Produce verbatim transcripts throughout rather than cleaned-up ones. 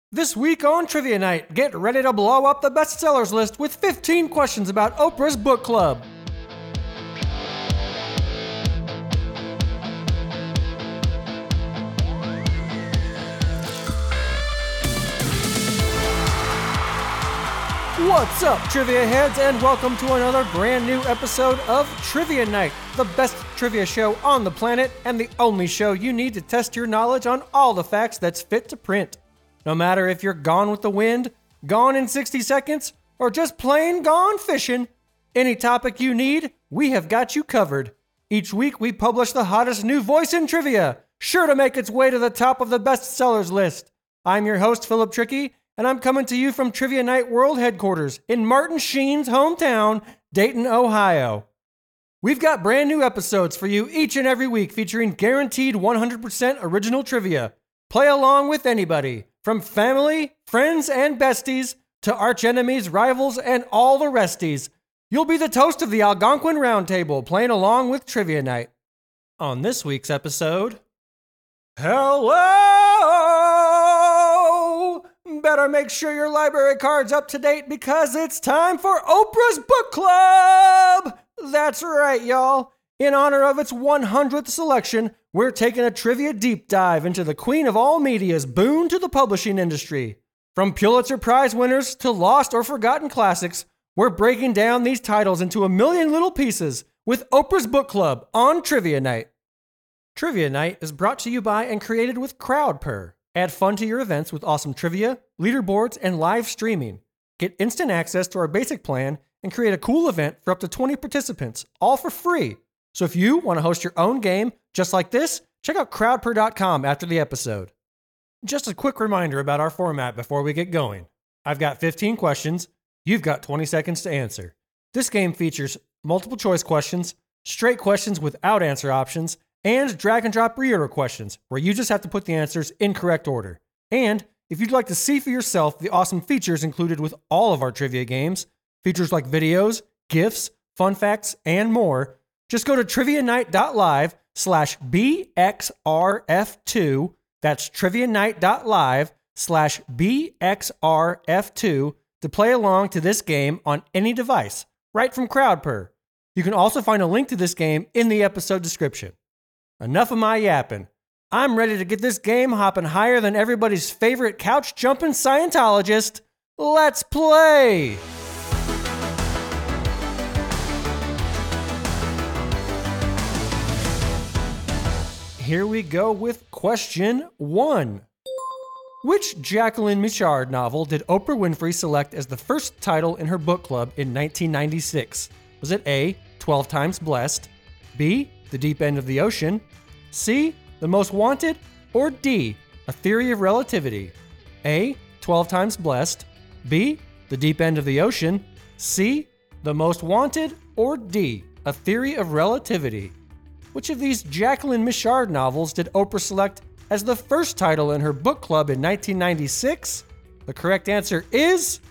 This week on Trivia Night, get ready to blow up the bestsellers list with fifteen questions about Oprah's book club. What's up, trivia heads, and welcome to another brand new episode of Trivia Night, the best trivia show on the planet and the only show you need to test your knowledge on all the facts that's fit to print. No matter if you're gone with the wind, gone in sixty seconds, or just plain gone fishing, any topic you need, we have got you covered. Each week we publish the hottest new voice in trivia, sure to make its way to the top of the bestsellers list. I'm your host, Philip Tricky, and I'm coming to you from Trivia Night World Headquarters in Martin Sheen's hometown, Dayton, Ohio. We've got brand new episodes for you each and every week featuring guaranteed one hundred percent original trivia. Play along with anybody, from family, friends, and besties to arch enemies, rivals, and all the resties. You'll be the toast of the Algonquin Roundtable playing along with Trivia Night. On this week's episode, hello! Better make sure your library card's up to date because it's time for Oprah's Book Club! That's right, y'all. In honor of its one hundredth selection, we're taking a trivia deep dive into the queen of all media's boon to the publishing industry. From Pulitzer Prize winners to lost or forgotten classics, we're breaking down these titles into a million little pieces with Oprah's Book Club on Trivia Night. Trivia Night is brought to you by and created with CrowdPurr. Add fun to your events with awesome trivia, leaderboards, and live streaming. Get instant access to our basic plan and create a cool event for up to twenty participants, all for free. So if you want to host your own game just like this, check out crowd purr dot com after the episode. Just a quick reminder about our format before we get going. I've got fifteen questions. You've got twenty seconds to answer. This game features multiple choice questions, straight questions without answer options, and drag and drop reorder questions where you just have to put the answers in correct order. And if you'd like to see for yourself the awesome features included with all of our trivia games, features like videos, GIFs, fun facts, and more, just go to trivia night dot live slash B X R F two. That's trivia night dot live slash B X R F two to play along to this game on any device, right from CrowdPurr. You can also find a link to this game in the episode description. Enough of my yapping. I'm ready to get this game hopping higher than everybody's favorite couch jumping Scientologist. Let's play! Here we go with question one. Which Jacqueline Michard novel did Oprah Winfrey select as the first title in her book club in nineteen ninety-six? Was it A, twelve times Blessed, B, The Deep End of the Ocean, C, The Most Wanted, or D, A Theory of Relativity? A, twelve times Blessed, B, The Deep End of the Ocean, C, The Most Wanted, or D, A Theory of Relativity? Which of these Jacqueline Michard novels did Oprah select as the first title in her book club in nineteen ninety-six? The correct answer is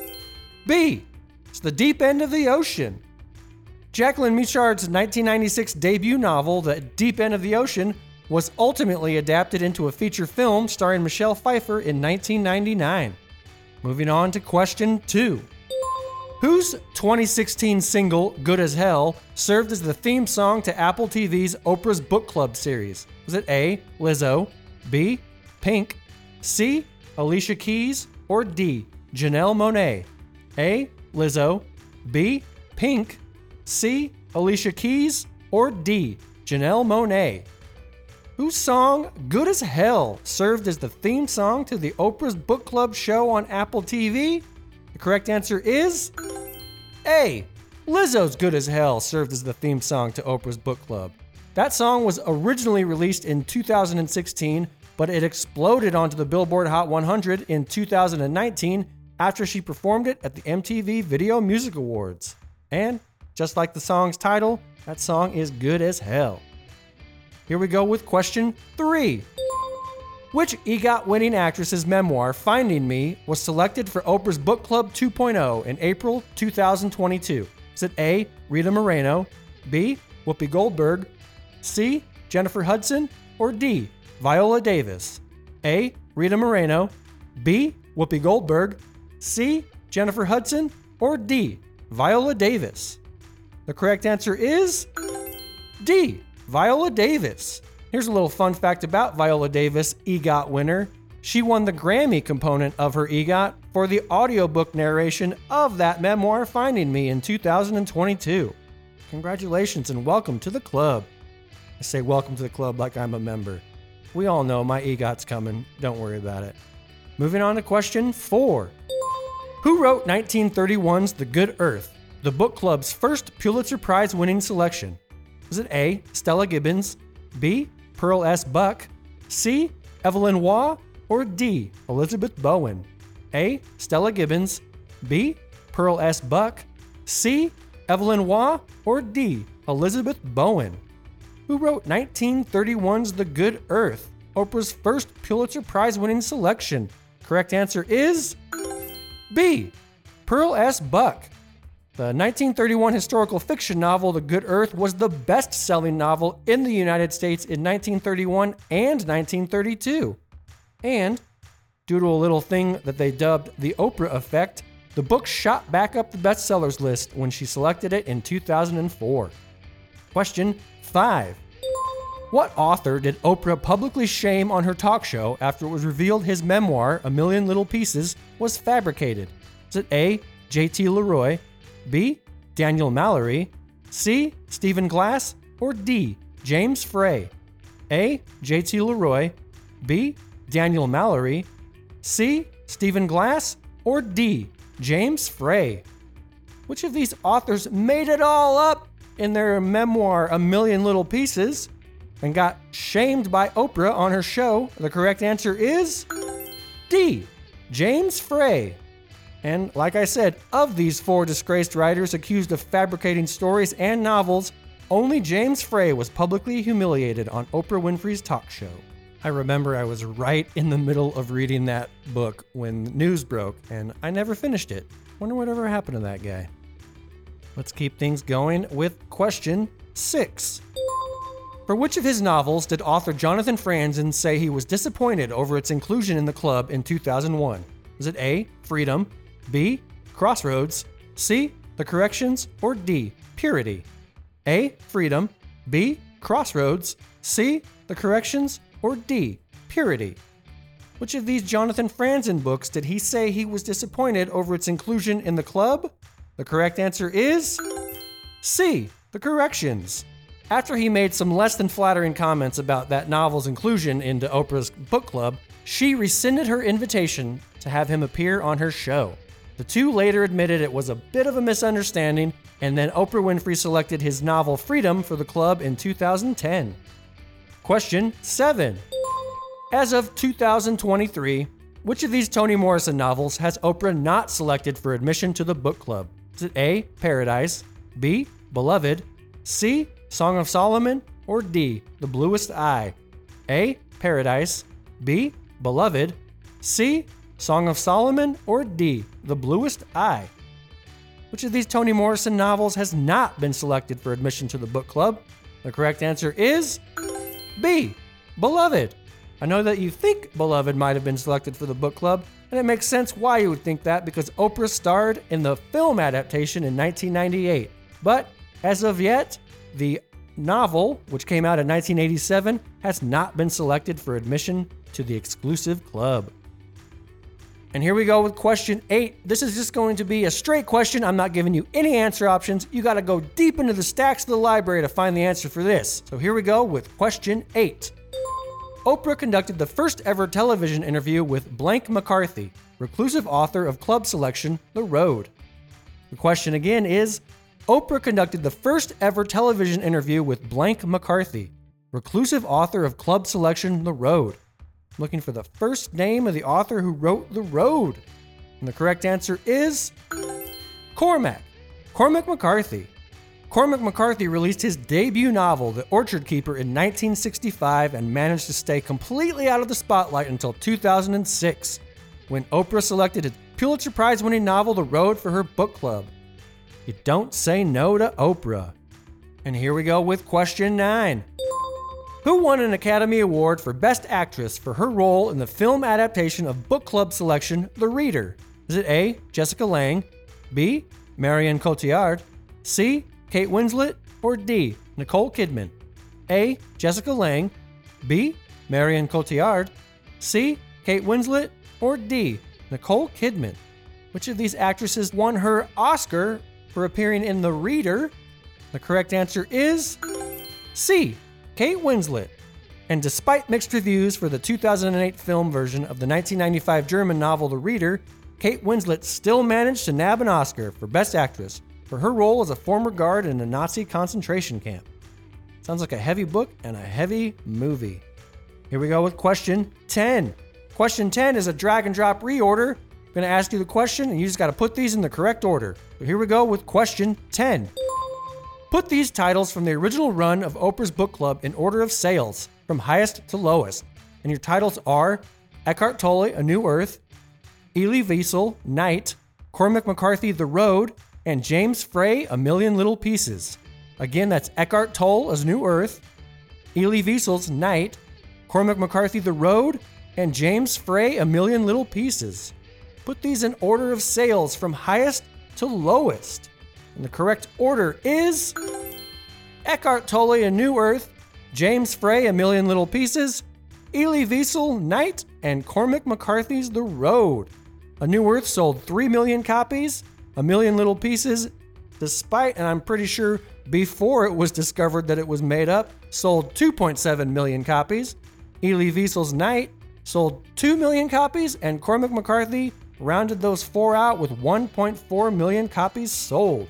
B. It's The Deep End of the Ocean. Jacqueline Michard's nineteen ninety-six debut novel, The Deep End of the Ocean, was ultimately adapted into a feature film starring Michelle Pfeiffer in nineteen ninety-nine. Moving on to question two. Whose twenty sixteen single, Good as Hell, served as the theme song to Apple T V's Oprah's Book Club series? Was it A, Lizzo, B, Pink, C, Alicia Keys, or D, Janelle Monáe? A, Lizzo, B, Pink, C, Alicia Keys, or D, Janelle Monáe? Whose song, Good as Hell, served as the theme song to the Oprah's Book Club show on Apple T V? The correct answer is A. Lizzo's Good as Hell served as the theme song to Oprah's Book Club. That song was originally released in two thousand sixteen, but it exploded onto the Billboard Hot one hundred in two thousand nineteen after she performed it at the M T V Video Music Awards. And, just like the song's title, that song is good as hell. Here we go with question three. Which EGOT-winning actress's memoir, Finding Me, was selected for Oprah's Book Club two point oh in April two thousand twenty-two? Is it A, Rita Moreno, B, Whoopi Goldberg, C, Jennifer Hudson, or D, Viola Davis? A, Rita Moreno, B. Whoopi Goldberg, C. Jennifer Hudson, or D. Viola Davis? The correct answer is D. Viola Davis. Here's a little fun fact about Viola Davis, EGOT winner. She won the Grammy component of her EGOT for the audiobook narration of that memoir, Finding Me, in two thousand twenty-two. Congratulations and welcome to the club. I say welcome to the club like I'm a member. We all know my EGOT's coming. Don't worry about it. Moving on to question four. Who wrote nineteen thirty-one's The Good Earth, the book club's first Pulitzer Prize winning selection? Was it A. Stella Gibbons, B. Pearl S. Buck, C. Evelyn Waugh, or D. Elizabeth Bowen? A. Stella Gibbons, B. Pearl S. Buck, C. Evelyn Waugh, or D. Elizabeth Bowen? Who wrote nineteen thirty-one's The Good Earth, Oprah's first Pulitzer Prize winning selection? Correct answer is B. Pearl S. Buck. The nineteen thirty-one historical fiction novel The Good Earth was the best-selling novel in the United States in nineteen thirty-one and nineteen thirty-two. And, due to a little thing that they dubbed the Oprah effect, the book shot back up the bestsellers list when she selected it in two thousand four. Question five. What author did Oprah publicly shame on her talk show after it was revealed his memoir, A Million Little Pieces, was fabricated? Is it A. J T Leroy, B. Daniel Mallory, C. Stephen Glass, or D. James Frey? A. J T Leroy, B. Daniel Mallory, C. Stephen Glass, or D. James Frey? Which of these authors made it all up in their memoir, A Million Little Pieces, and got shamed by Oprah on her show? The correct answer is D. James Frey. And like I said, of these four disgraced writers accused of fabricating stories and novels, only James Frey was publicly humiliated on Oprah Winfrey's talk show. I remember I was right in the middle of reading that book when news broke, and I never finished it. Wonder whatever happened to that guy. Let's keep things going with question six. For which of his novels did author Jonathan Franzen say he was disappointed over its inclusion in the club in two thousand one? Is it A. Freedom, B. Crossroads, C. The Corrections, or D. Purity? A. Freedom, B. Crossroads, C. The Corrections, or D. Purity? Which of these Jonathan Franzen books did he say he was disappointed over its inclusion in the club? The correct answer is C. The Corrections. After he made some less than flattering comments about that novel's inclusion into Oprah's book club, she rescinded her invitation to have him appear on her show. The two later admitted it was a bit of a misunderstanding, and then Oprah Winfrey selected his novel Freedom for the club in two thousand ten. Question seven. As of two thousand twenty-three, which of these Toni Morrison novels has Oprah not selected for admission to the book club? Is it A. Paradise, B. Beloved, C. Song of Solomon, or D. The Bluest Eye? A. Paradise, B. Beloved, C. Song of Solomon, or D. The Bluest Eye? Which of these Toni Morrison novels has not been selected for admission to the book club? The correct answer is B. Beloved. I know that you think Beloved might have been selected for the book club, and it makes sense why you would think that because Oprah starred in the film adaptation in nineteen ninety-eight. But as of yet, the novel, which came out in nineteen eighty-seven, has not been selected for admission to the exclusive club. And here we go with question eight. This is just going to be a straight question. I'm not giving you any answer options. You got to go deep into the stacks of the library to find the answer for this. So here we go with question eight. Oprah conducted the first ever television interview with Blank McCarthy, reclusive author of club selection The Road. The question again is, Oprah conducted the first ever television interview with Blank McCarthy, reclusive author of club selection The Road. I'm looking for the first name of the author who wrote The Road. And the correct answer is Cormac. Cormac McCarthy. Cormac McCarthy released his debut novel, The Orchard Keeper, in nineteen sixty-five and managed to stay completely out of the spotlight until two thousand six, when Oprah selected his Pulitzer Prize-winning novel, The Road, for her book club. You don't say no to Oprah. And here we go with question nine. Who won an Academy Award for Best Actress for her role in the film adaptation of book club selection The Reader? Is it A. Jessica Lange, B. Marion Cotillard, C. Kate Winslet, or D. Nicole Kidman? A. Jessica Lange, B. Marion Cotillard, C. Kate Winslet, or D. Nicole Kidman? Which of these actresses won her Oscar for appearing in The Reader? The correct answer is C. Kate Winslet. And despite mixed reviews for the two thousand eight film version of the nineteen ninety-five German novel The Reader, Kate Winslet still managed to nab an Oscar for Best Actress for her role as a former guard in a Nazi concentration camp. Sounds like a heavy book and a heavy movie. Here we go with question ten. Question ten is a drag and drop reorder. I'm going to ask you the question and you just got to put these in the correct order. So here we go with question ten. Put these titles from the original run of Oprah's book club in order of sales, from highest to lowest. And your titles are Eckhart Tolle, A New Earth, Elie Wiesel, Night, Cormac McCarthy, The Road, and James Frey, A Million Little Pieces. Again, that's Eckhart Tolle, A New Earth, Elie Wiesel's Night, Cormac McCarthy, The Road, and James Frey, A Million Little Pieces. Put these in order of sales from highest to lowest. And the correct order is Eckhart Tolle, A New Earth, James Frey, A Million Little Pieces, Elie Wiesel, Night, and Cormac McCarthy's The Road. A New Earth sold three million copies, A Million Little Pieces, despite, and I'm pretty sure before it was discovered that it was made up, sold two point seven million copies. Elie Wiesel's Night sold two million copies, and Cormac McCarthy rounded those four out with one point four million copies sold.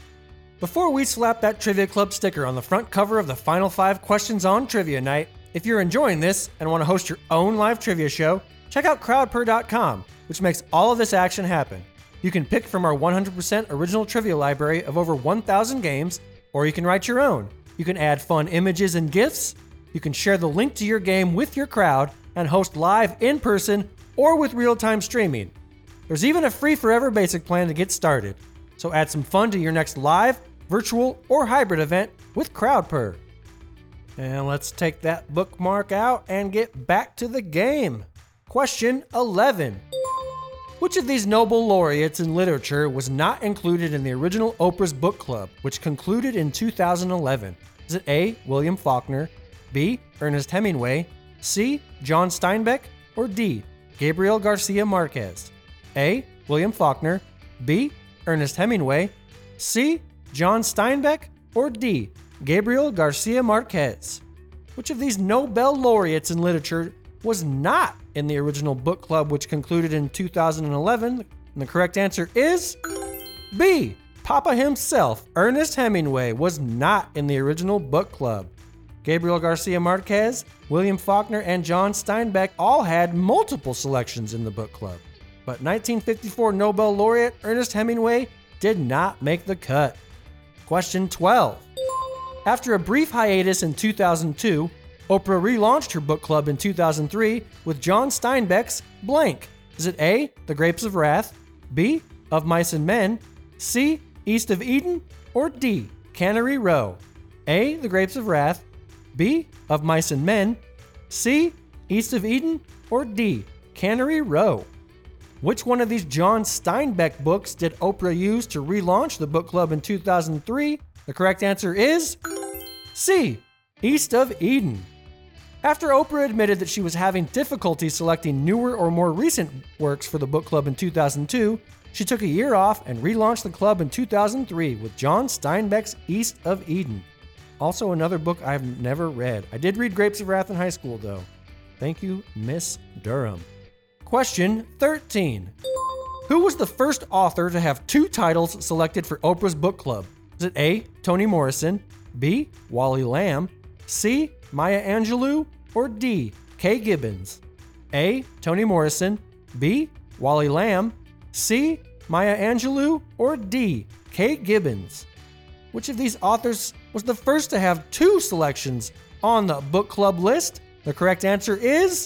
Before we slap that Trivia Club sticker on the front cover of the Final Five Questions on Trivia Night, if you're enjoying this and want to host your own live trivia show, check out crowdpur dot com, which makes all of this action happen. You can pick from our one hundred percent original trivia library of over one thousand games, or you can write your own. You can add fun images and GIFs. You can share the link to your game with your crowd and host live in person or with real-time streaming. There's even a free forever basic plan to get started. So add some fun to your next live, virtual, or hybrid event with CrowdPur. And let's take that bookmark out and get back to the game. Question eleven. Which of these Nobel laureates in literature was not included in the original Oprah's Book Club, which concluded in two thousand eleven? Is it A. William Faulkner, B. Ernest Hemingway, C. John Steinbeck, or D. Gabriel Garcia Marquez? A. William Faulkner, B. Ernest Hemingway, C. John Steinbeck, or D. Gabriel Garcia Marquez? Which of these Nobel laureates in literature was not in the original book club, which concluded in two thousand eleven? And the correct answer is B. Papa himself, Ernest Hemingway, was not in the original book club. Gabriel Garcia Marquez, William Faulkner, and John Steinbeck all had multiple selections in the book club. But nineteen fifty-four Nobel laureate Ernest Hemingway did not make the cut. Question twelve. After a brief hiatus in two thousand two, Oprah relaunched her book club in two thousand three with John Steinbeck's Blank. Is it A. The Grapes of Wrath, B. Of Mice and Men, C. East of Eden, or D. Cannery Row? A. The Grapes of Wrath, B. Of Mice and Men, C. East of Eden, or D. Cannery Row? Which one of these John Steinbeck books did Oprah use to relaunch the book club in two thousand three? The correct answer is C. East of Eden. After Oprah admitted that she was having difficulty selecting newer or more recent works for the book club in two thousand two, she took a year off and relaunched the club in two thousand three with John Steinbeck's East of Eden. Also another book I've never read. I did read Grapes of Wrath in high school though. Thank you, Miss Durham. Question thirteen. Who was the first author to have two titles selected for Oprah's book club? Is it A. Toni Morrison, B. Wally Lamb, C. Maya Angelou, or D. Kay Gibbons? A. Toni Morrison, B. Wally Lamb, C. Maya Angelou, or D. Kay Gibbons? Which of these authors was the first to have two selections on the book club list? The correct answer is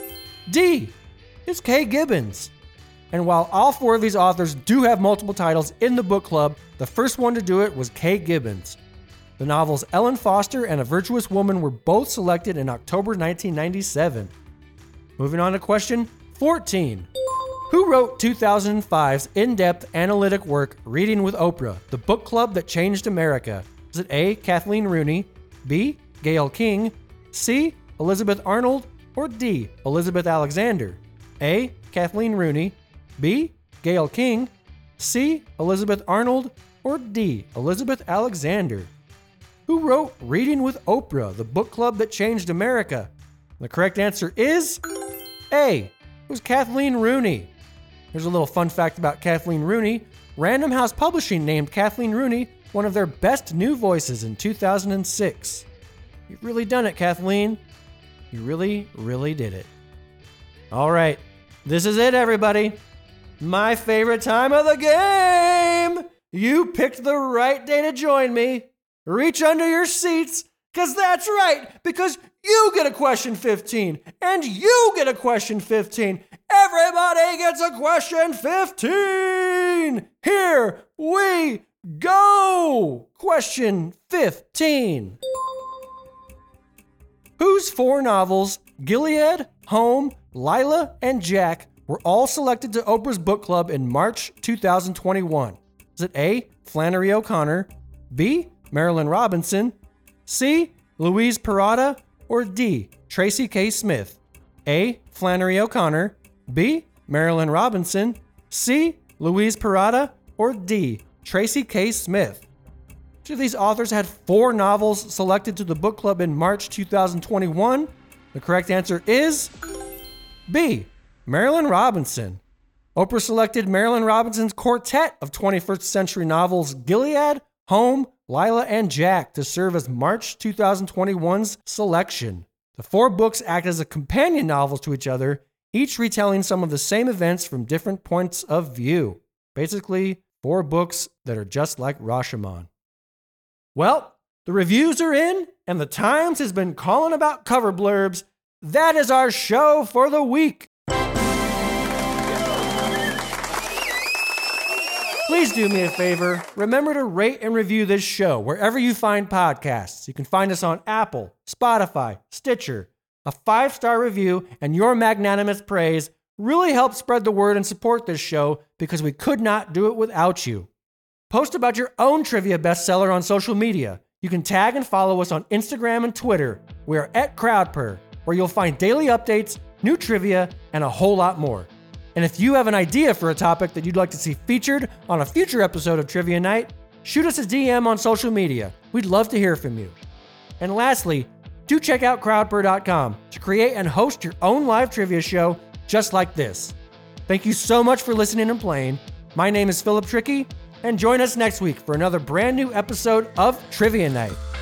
D. It's Kay Gibbons. And while all four of these authors do have multiple titles in the book club, the first one to do it was Kay Gibbons. The novels Ellen Foster and A Virtuous Woman were both selected in October nineteen ninety-seven. Moving on to question fourteen. Who wrote two thousand five's in-depth analytic work, Reading with Oprah, the book club that changed America? Is it A, Kathleen Rooney, B, Gayle King, C, Elizabeth Arnold, or D, Elizabeth Alexander? A, Kathleen Rooney, B, Gayle King, C, Elizabeth Arnold, or D, Elizabeth Alexander? Who wrote Reading with Oprah, the book club that changed America? The correct answer is A, it was Kathleen Rooney. Here's a little fun fact about Kathleen Rooney. Random House Publishing named Kathleen Rooney one of their best new voices in two thousand six. You've really done it, Kathleen. You really, really did it. All right, this is it, everybody. My favorite time of the game. You picked the right day to join me. Reach under your seats, because that's right, because you get a question fifteen, and you get a question fifteen. Everybody gets a question fifteen. Here we go. Question fifteen. Whose four novels, Gilead, Home, Lila, and Jack, were all selected to Oprah's book club in March two thousand twenty-one? Is it A, Flannery O'Connor, B, Marilyn Robinson, C, Louise Peralta, or D, Tracy K. Smith? A, Flannery O'Connor, B, Marilyn Robinson, C, Louise Peralta, or D, Tracy K. Smith? Which of these authors had four novels selected to the book club in March two thousand twenty-one? The correct answer is B, Marilyn Robinson. Oprah selected Marilyn Robinson's quartet of twenty-first century novels Gilead, Home, Lila, and Jack to serve as March two thousand twenty-one's selection. The four books act as a companion novels to each other, each retelling some of the same events from different points of view. Basically, four books that are just like Rashomon. Well, the reviews are in, and the Times has been calling about cover blurbs. That is our show for the week. Please do me a favor. Remember to rate and review this show wherever you find podcasts. You can find us on Apple, Spotify, Stitcher. A five-star review and your magnanimous praise really helps spread the word and support this show because we could not do it without you. Post about your own trivia bestseller on social media. You can tag and follow us on Instagram and Twitter. We are at CrowdPurr, where you'll find daily updates, new trivia, and a whole lot more. And if you have an idea for a topic that you'd like to see featured on a future episode of Trivia Night, shoot us a D M on social media. We'd love to hear from you. And lastly, do check out crowdpurr dot com to create and host your own live trivia show just like this. Thank you so much for listening and playing. My name is Philip Trickey, and join us next week for another brand new episode of Trivia Night.